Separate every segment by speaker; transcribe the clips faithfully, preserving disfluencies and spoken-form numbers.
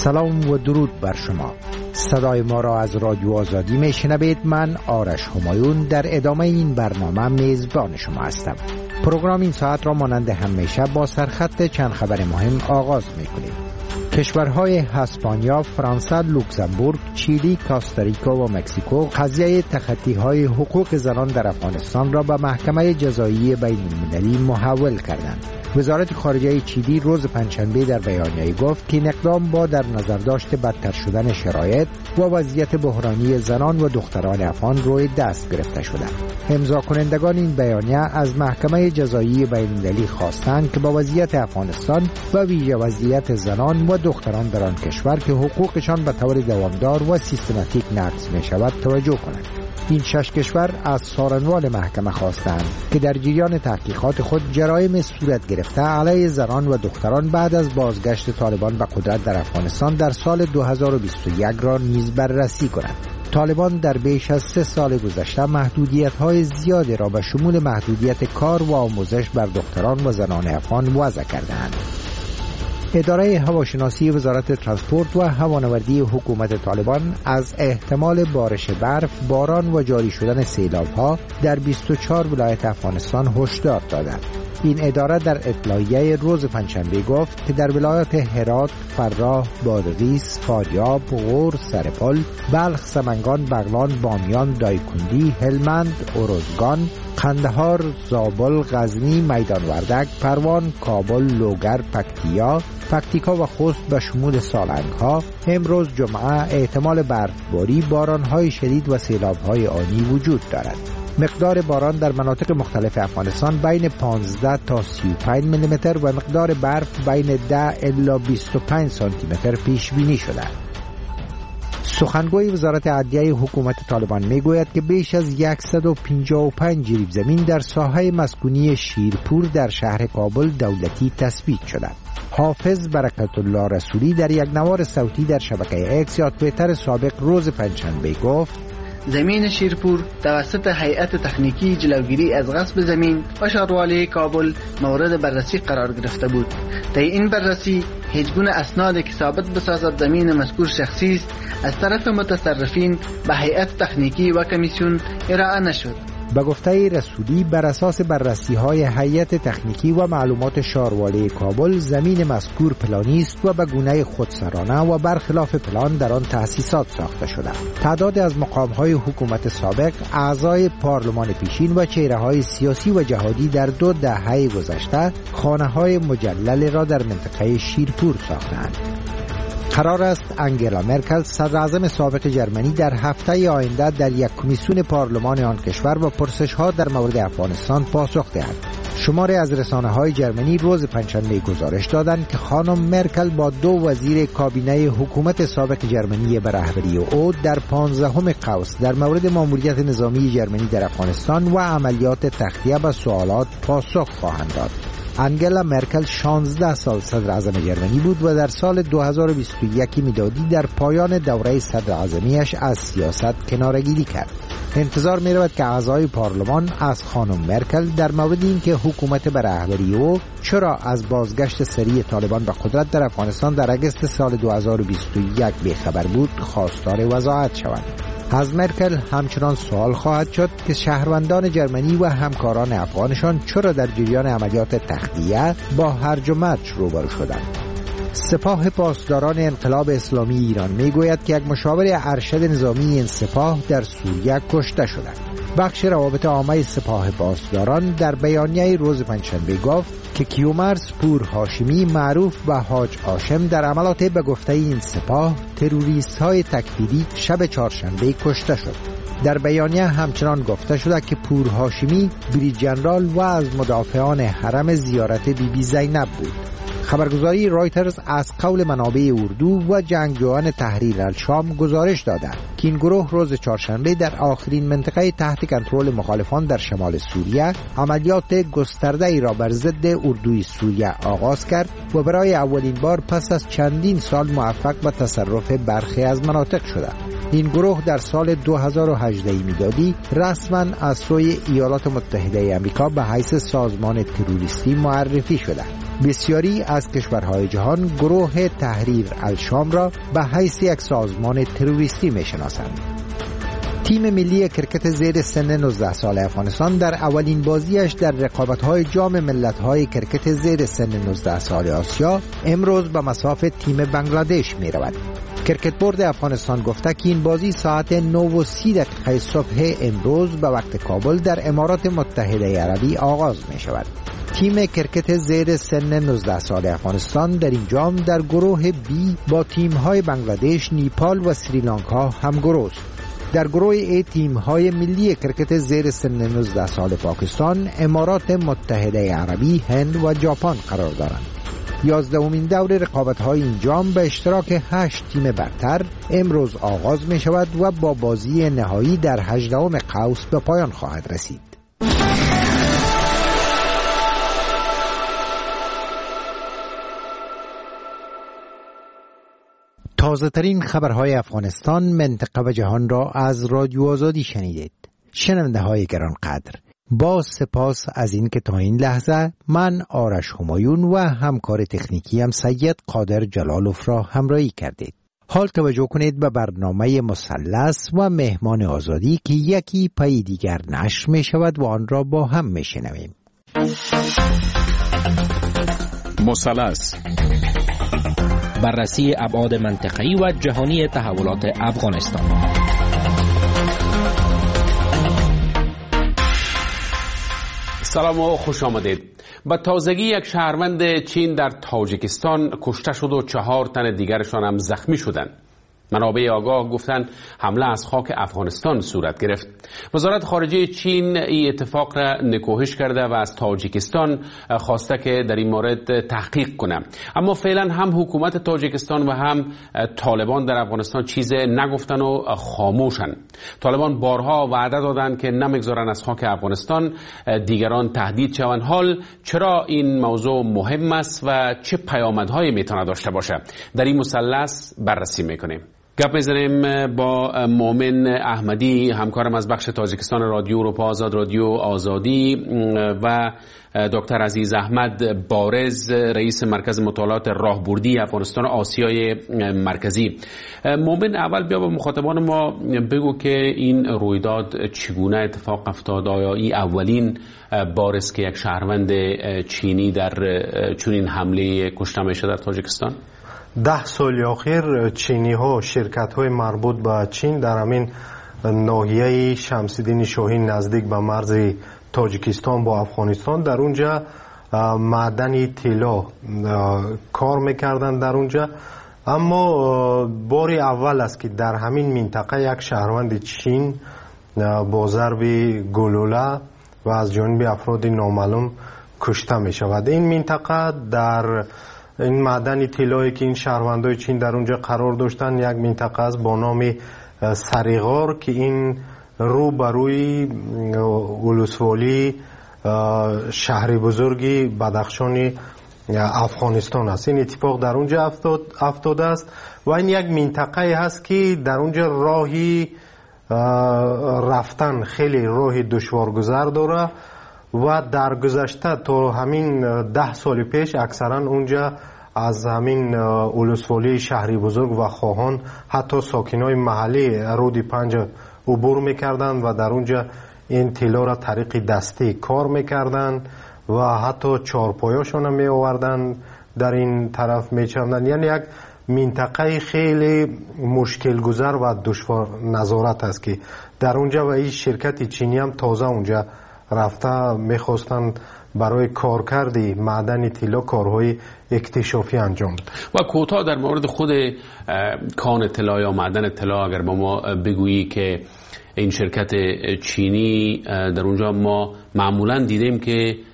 Speaker 1: سلام و درود بر شما. صدای ما را از رادیو آزادی میشنوید. من آرش همایون در ادامه این برنامه میزبان شما هستم. پروگرام این ساعت را مانند همیشه با سرخط چند خبر مهم آغاز میکنیم. کشورهای اسپانیا، فرانسه، لوکزامبورگ، چیلی، کاستاریکا و مکزیکو قضیه تخطی‌های حقوق زنان در افغانستان را به محکمه جزایی بین المللی محول کردند. وزارت خارجه چیلی روز پنجشنبه در بیانیه‌ای گفت که این اقدام با در نظر داشت بدتر شدن شرایط و وضعیت بحرانی زنان و دختران افغان روی دست گرفته شده. امضا کنندگان این بیانیه از محکمه جزایی بین المللی خواستند که با وضعیت افغانستان و ویژه وضعیت زنان و دختران در آن کشور که حقوقشان به طور دوامدار و سیستماتیک نقض می شود توجه کنند. این شش کشور از سارنوال محکمه خواستند که در جریان تحقیقات خود جرایم صورت گرفته علیه زنان و دختران بعد از بازگشت طالبان به قدرت در افغانستان در سال دو هزار و بیست و یک را نیز بررسی کنند. طالبان در بیش از سه سال گذشته محدودیت‌های زیادی را به شمول محدودیت کار و آموزش بر دختران و زنان افغان وضع کردند. اداره هواشناسی وزارت ترانسپورت و هوانوردی حکومت طالبان از احتمال بارش برف، باران و جاری شدن سیلاب‌ها در بیست و چهار ولایت افغانستان هشدار دادند. این اداره در اطلاعیه روز پنجشنبه گفت که در ولایات هرات، فراه، بادغیس، فاریاب، غور، سرپل، بلخ، سمنگان، بغلان، بامیان، دایکندی، هلمند، اروزگان، قندهار، زابل، غزنی، میدان وردک، پروان، کابل، لوگر، پکتیا، پکتیکا و خوست به شمول سالنگ ها امروز جمعه احتمال برفباری، باران‌های شدید و سیلاب‌های آنی وجود دارد. مقدار باران در مناطق مختلف افغانستان بین پانزده تا سی و پنج میلی متر و مقدار برف بین ده الی بیست و پنج سانتی متر پیش بینی شده. سخنگوی وزارت عدلیه حکومت طالبان میگوید که بیش از صد و پنجاه و پنج جریب زمین در ساحه مسکونی شیرپور در شهر کابل دولتی تثبیت شده. حافظ برکت الله رسولی در یک نوار صوتی در شبکه اکس یا توییتر سابق روز پنجشنبه گفت:
Speaker 2: زمین شیرپور توسط هیئت تکنیکی جلوگیری از غصب زمین و شهروالی کابل مورد بررسی قرار گرفته بود. طی این بررسی هیچ گونه اسنادی که ثابت بسازد زمین مذکور شخصی است از طرف متصرفین به هیئت تکنیکی و کمیسیون ارائه نشد.
Speaker 1: به گفته رسولی بر اساس بررسی‌های هیئت تکنیکی و معلومات شهروالی کابل زمین مذکور پلانی است و به گونه خودسرانه و برخلاف پلان در آن تأسیسات ساخته شده. تعداد از مقام‌های حکومت سابق، اعضای پارلمان پیشین و چهره‌های سیاسی و جهادی در دو دهه گذشته خانه‌های مجلل را در منطقه شیرپور ساختند. قرار است انگلا مرکل صدر اعظم سابق جرمنی در هفته آینده در یک کمیسیون پارلمان آن کشور با پرسش‌ها در مورد افغانستان پاسخ دهد. شماری از رسانه‌های جرمنی روز پنجشنبه گزارش دادند که خانم مرکل با دو وزیر کابینه حکومت سابق جرمنی به رهبری او در پانزدهم قوس در مورد ماموریت نظامی جرمنی در افغانستان و عملیات تخلیه به سوالات پاسخ خواهند داد. انگلا مرکل شانزده سال صدر اعظم جرمنی بود و در سال دو هزار و بیست و یک میلادی در پایان دوره صدر اعظمیش از سیاست کناره‌گیری کرد. انتظار می رود که اعضای پارلمان از خانم مرکل در مورد اینکه حکومت به رهبری او چرا از بازگشت سریع طالبان به قدرت در افغانستان در اگست سال دو هزار و بیست و یک بیخبر بود خواستار وضاحت شوند. از مرکل همچنان سوال خواهد شد که شهروندان جرمنی و همکاران افغانشان چرا در جریان عملیات تخلیه با هرج و مرج روبرو شدند. سپاه پاسداران انقلاب اسلامی ایران میگوید که یک مشاور ارشد نظامی این سپاه در سوریه کشته شده. بخش روابط عامه سپاه پاسداران در بیانیه روز پنجشنبه گفت که کیومرث پور هاشمی معروف به حاج هاشم در عملیات به گفته این سپاه تروریست های تکفیری شب چهارشنبه کشته شد. در بیانیه همچنان گفته شده که پور هاشمی بریج ژنرال و از مدافعان حرم زیارت بی بی زینب بود. خبرگزاری رایترز از قول منابع اردو و جنگجویان تحریر الشام گزارش دادند که این گروه روز چهارشنبه در آخرین منطقه تحت کنترل مخالفان در شمال سوریه عملیات گسترده ای را بر ضد اردوی سوریه آغاز کرد و برای اولین بار پس از چندین سال موفق به تصرف برخی از مناطق شده. این گروه در سال دو هزار و هجده میلادی رسما از سوی ایالات متحده آمریکا به حیث سازمان تروریستی معرفی شده. بسیاری از کشورهای جهان گروه تحریر الشام را به حیث یک سازمان تروریستی میشناسند. تیم ملی کرکت زیر سن نوزده سال افغانستان در اولین بازیش در رقابت‌های جام ملت‌های کرکت زیر سن نوزده سال آسیا امروز به مصاف تیم بنگلادش می‌رود. کرکت بورد افغانستان گفته که این بازی ساعت نه و سی دقیقه صبح امروز به وقت کابل در امارات متحده عربی آغاز می‌شود. تیم کرکت زیر سن نوزده سال افغانستان در این جام در گروه بی با تیم‌های بنگلادش، نیپال و سریلانکا همگروه است. در گروه ای تیم‌های ملی کرکت زیر سن نوزده سال پاکستان، امارات متحده عربی، هند و ژاپن قرار دارند. یازدهمین دور رقابت‌های این جام به اشتراک هشت تیم برتر امروز آغاز می شود و با بازی نهایی در هجدهم قوس به پایان خواهد رسید. تازه ترین خبرهای افغانستان، منطقه و جهان را از رادیو آزادی شنیدید. شنونده های گرانقدر، با سپاس از این که تا این لحظه من آرش همایون و همکار تکنیکی هم سید قادر جلالوف را همراهی کردید. حال توجه کنید به برنامه مثلث و مهمان آزادی که یکی پای دیگر نشر می شود و آن را با هم می شنویم.
Speaker 3: مثلث، بررسی ابعاد منطقه‌ای و جهانی تحولات افغانستان.
Speaker 4: سلام و خوش آمدید. با تازگی یک شهروند چین در تاجیکستان کشته شد و چهار تن دیگرشان هم زخمی شدند. منابع آگاه گفتند حمله از خاک افغانستان صورت گرفت. وزارت خارجه چین این اتفاق را نکوهش کرده و از تاجیکستان خواسته که در این مورد تحقیق کنه. اما فعلا هم حکومت تاجیکستان و هم طالبان در افغانستان چیز نگفتن و خاموشن. طالبان بارها وعده دادند که نمیگذارن از خاک افغانستان دیگران تهدید شوند. حال چرا این موضوع مهم است و چه پیامدهایی میتونه داشته باشه؟ در این مثلث بررسی میکنیم. گپ میزنیم با مومن احمدی، همکارم از بخش تاجیکستان رادیو اروپا آزاد، رادیو آزادی، و دکتر عزیز احمد بارز، رئیس مرکز مطالعات راهبردی افغانستان آسیای مرکزی. مومن، اول بیا با مخاطبان ما بگو که این رویداد چگونه اتفاق افتاد؟ آیا این اولین بار است که یک شهروند چینی در چنین حمله کشته میشه در تاجیکستان؟
Speaker 5: ده سال اخیر چینی ها، شرکت های مربوط به چین در همین ناحیه شمس‌الدین شاهین نزدیک به مرز تاجیکستان با افغانستان در اونجا معدن طلا کار میکردن در اونجا. اما بار اول است که در همین منطقه یک شهروند چین با ضرب گلوله و از جانب افراد نامعلوم کشته می شود. این منطقه در این معدن طلایی که این شهروندای چین در اونجا قرار داشتن یک منطقه است با نام سریغار که این رو بروی ولسوالی شهر بزرگی بدخشان افغانستان است. این اتفاق در اونجا افتاد افتاده است و این یک منطقه هست که در اونجا راهی رفتن خیلی راه دشوارگذر داره و در گذشته تا همین ده سال پیش اکثرا اونجا از همین ولسوالی شهری بزرگ و خواهان حتی ساکنای محلی رود پنج عبور میکردن و در اونجا این طلا را طریق دستی کار میکردن و حتی چارپایاشون می آوردن در این طرف میچندن. یعنی یک منطقه خیلی مشکل گذر و دشوار نظارت است که در اونجا و این شرکت چینی هم تازه اونجا رفته میخواستن برای کارکردی معدن طلا کارهای اکتشافی انجام بده.
Speaker 4: و کوتاه در مورد خود کان طلا یا معدن طلا اگر با ما بگویی که این شرکت چینی در اونجا ما معمولا دیدیم که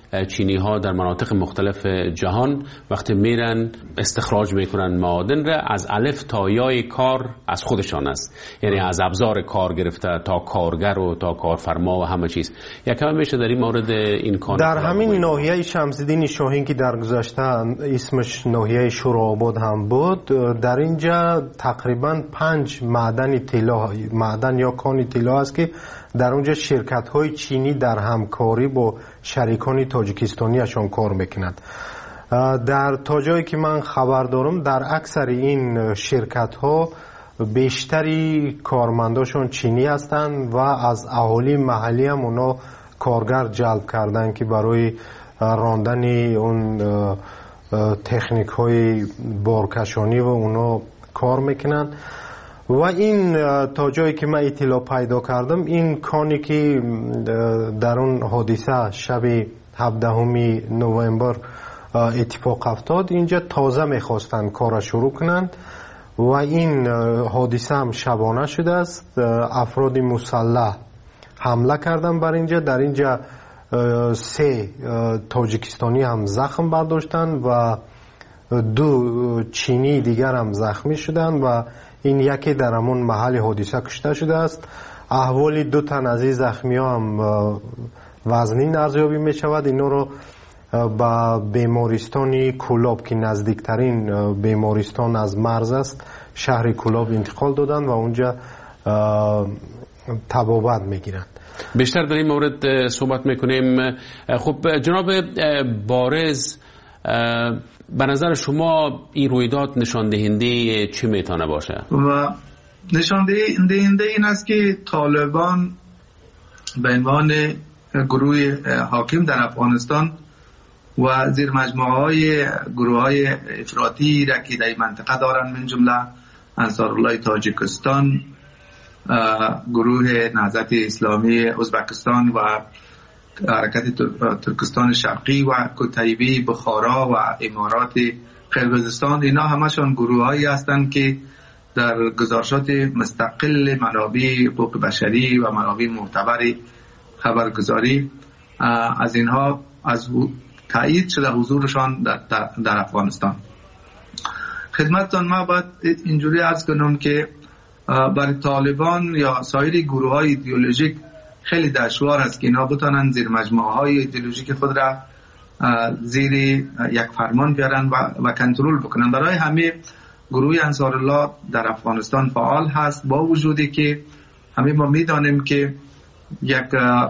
Speaker 4: چینی ها در مناطق مختلف جهان وقتی میرن استخراج میکنن معادن را، از الف تا یای کار از خودشان است، یعنی از ابزار کار گرفته تا کارگر و تا کارفرما و همه چیز. یکم میشه در این مورد این کار
Speaker 5: در همین ناحیه شمس‌الدین شاهین که در گذشته اسمش ناحیه شورآباد هم بود، در اینجا تقریبا پنج معدن طلا، معدن یا کان طلا است که در اونجا شرکت های چینی در همکاری با شریکان تاجیکستانی اشان کار میکنند. در تا جایی که من خبر دارم در اکثر این شرکت ها بیشتری کارمنداشون چینی هستند و از اهالی محلی هم اونا کارگر جلب کردن که برای راندن اون تکنیک های بارکشانی و اونا کار میکنن. و این تا جایی که من اطلاع پیدا کردم، این کانی که در اون حادثه شب هفدهم نوامبر اتفاق افتاد، اینجا تازه میخواستن کار شروع کنند و این حادثه هم شبانه شده است. افراد مسلح حمله کردن بر اینجا. در اینجا سه تاجیکستانی هم زخم برداشتن و دو چینی دیگر هم زخمی شدن و این یکی در همون محل حادثه کشته شده است. احوال دو تن از این زخمی ها هم وزنین ارزیابی می شود. اینو رو به بیمارستان کولاب که نزدیکترین بیمارستان از مرز است، شهر کولاب انتقال دادن و اونجا طبابت میگیرند.
Speaker 4: بیشتر در این مورد صحبت میکنیم. خب جناب بارز، به نظر شما این رویداد نشان دهنده چی میتونه باشه؟
Speaker 6: و نشان دهنده این است که طالبان به عنوان گروه حاکم در افغانستان و زیر مجموعه های گروه های افراطی را که در منطقه دارند، من جمله انصارالله تاجیکستان، گروه نهضت اسلامی ازبکستان و حرکت ترکستان شرقی و کتیبه بخارا و امارات قرقیزستان، اینا همشون گروه هایی هستند که در گزارشات مستقل منابع حقوق بشری و منابع معتبر خبرگزاری از اینها از تایید شده حضورشان در, در, در افغانستان. خدمتتان ما باید اینجوری عرض کنم که برای طالبان یا سایر گروه های ایدئولوژیک خیلی دشوار است که اینا بتانن زیر مجموعه های ایدئولوژیک خود را زیر یک فرمان بیارن و, و کنترل بکنن. برای همه گروه انصارالله در افغانستان فعال هست، با وجودی که همه ما میدانیم که یک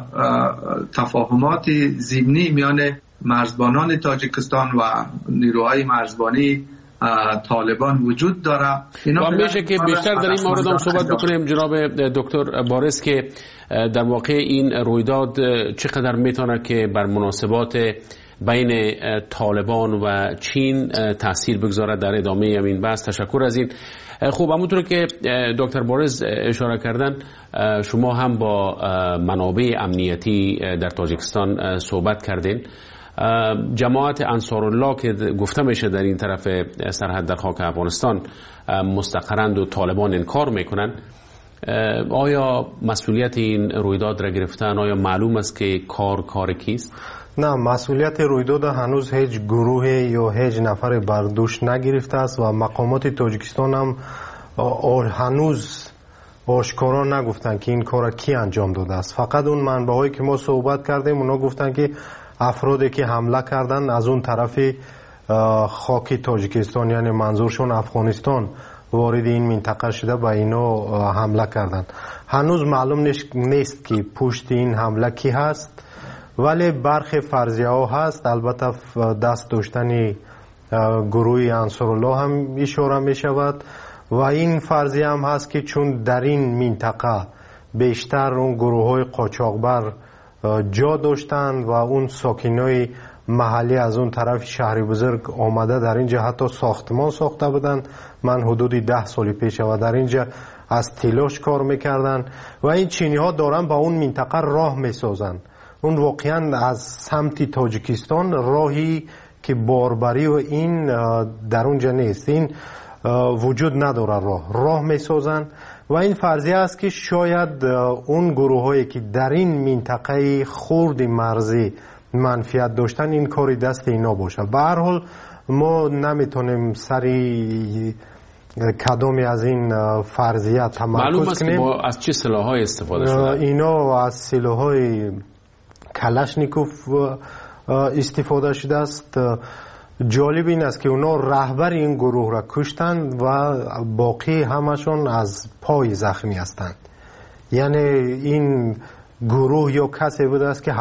Speaker 6: تفاهمات ضمنی میان مرزبانان تاجیکستان و نیروهای مرزبانی طالبان وجود داره.
Speaker 4: و میشه که بیشتر در این مورد هم صحبت بکنیم جناب دکتر بارز که در واقع این رویداد چقدر میتونه که بر مناسبات بین طالبان و چین تاثیر بگذاره در ادامه این بحث. تشکر از این. خوب، همونطور که دکتر بارز اشاره کردن، شما هم با منابع امنیتی در تاجیکستان صحبت کردین. جماعت انصارالله که گفته میشه در این طرف سرحد در خاک افغانستان مستقرند و طالبان انکار میکنن، آیا مسئولیت این رویداد را گرفتن؟ آیا معلوم است که کار کار کیست؟
Speaker 5: نه، مسئولیت رویداد هنوز هیچ گروه یا هیچ نفر بر دوش نگرفته است و مقامات تاجیکستان هم هنوز آشکارا نگفتن که این کار کی انجام داده است. فقط اون منبعایی که ما صحبت کردیم اونا گفتن که افرادی که حمله کردن از اون طرف خاک تاجیکستان، یعنی منظورشون افغانستان، وارد این منطقه شده و اینا حمله کردن. هنوز معلوم نیست که پشت این حمله کی هست، ولی برخی فرضیه ها هست. البته دست داشتن گروه انصارالله هم اشاره می شود و این فرضیه هم هست که چون در این منطقه بیشتر اون گروه های قاچاقبر جا داشتن و اون ساکنای محلی از اون طرف شهر بزرگ آمده در اینجا حتی ساختمان ساخته بودن. من حدودی ده سال پیش و در اینجا از تلاش کار میکردن و این چینی ها دارن با اون منطقه راه میسازن. اون واقعا از سمت تاجیکستان راهی که باربری و این در اونجا نیست، این وجود نداره، راه راه میسازن و این فرضیه است که شاید اون گروه هایی که در این منطقه خرد مرزی منفیت داشتن این کاری دست اینا باشه. به هر حال ما نمیتونیم سری کدامی از این فرضیه تمرکز کنیم.
Speaker 4: معلوم است از چه سلاح‌های استفاده شده؟
Speaker 5: اینا از سلاح‌های کلاشنیکوف استفاده شده است. جالب این است که اونا رهبر این گروه را کشتند و باقی همشون از پای زخمی هستند. یعنی این گروه یا کسی بوده است که